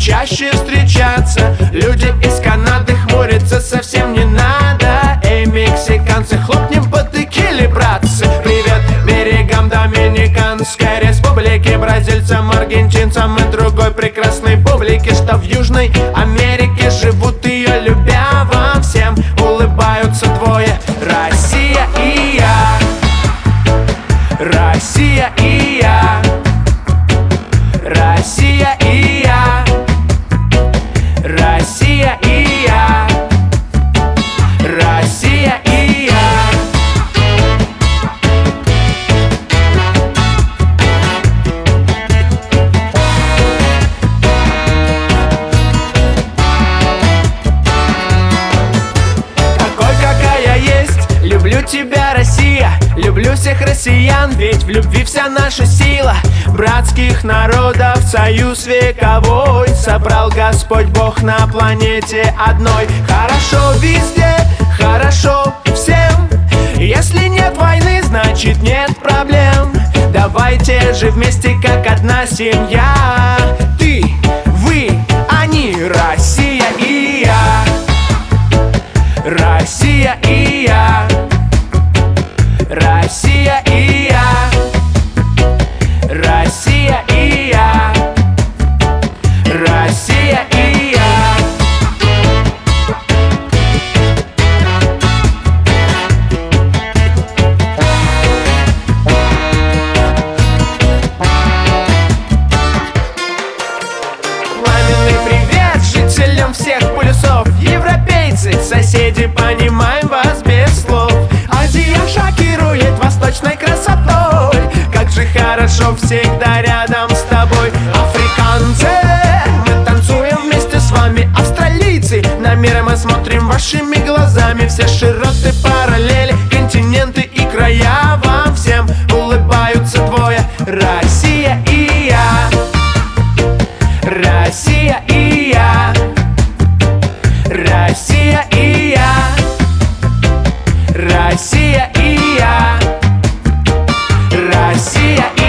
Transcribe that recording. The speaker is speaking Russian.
чаще встречаться. Люди из Канады хмурятся, совсем не надо. Эй, мексиканцы, хлопнем по текиле, братцы. Привет берегам Доминиканской республики, бразильцам, аргентинцам и другой прекрасной публике, что в Южной Америке живут, ее любя. Вам всем улыбаются двое: Россия и я. Россия и я. Россия и я. Россия и я. Россия и я. Такой, какая есть, люблю тебя, Россия. Люблю всех россиян, ведь в любви вся наша сила. Братских народов союз вековой собрал Господь Бог на планете одной. Хорошо везде, хорошо всем. Если нет войны, значит нет проблем. Давайте же вместе, как одна семья. Ты, вы, они, Россия и я. Россия и я. Россия и я. Россия и я. Россия и я. Пламенный привет жителям всех полюсов. Европейцы, соседи, понимаем вас без слов. Азия шокирует восточной красотой. Как же хорошо всегда рядом с тобой. Африканцы, мы танцуем вместе с вами. Австралийцы, на мир мы смотрим вашими глазами. Все широты, параллели, континенты и края. Вам всем улыбаются двое: Россия и я. Россия и я. Россия и я. Россия и я. Россия и я.